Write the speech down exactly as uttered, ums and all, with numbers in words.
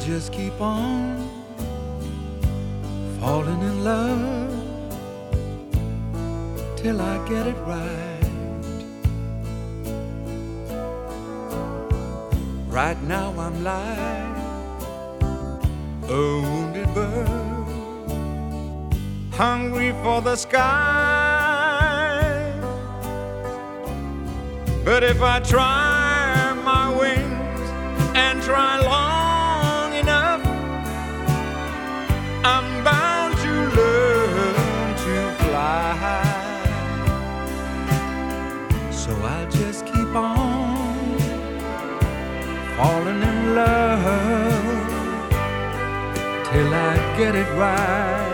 just keep on falling in love till I get it right. Right now I'm like a wounded bird, hungry for the sky. But if I try my wings and try long enough, I'm bound to learn to fly. So I'll just keep on falling in love till I get it right.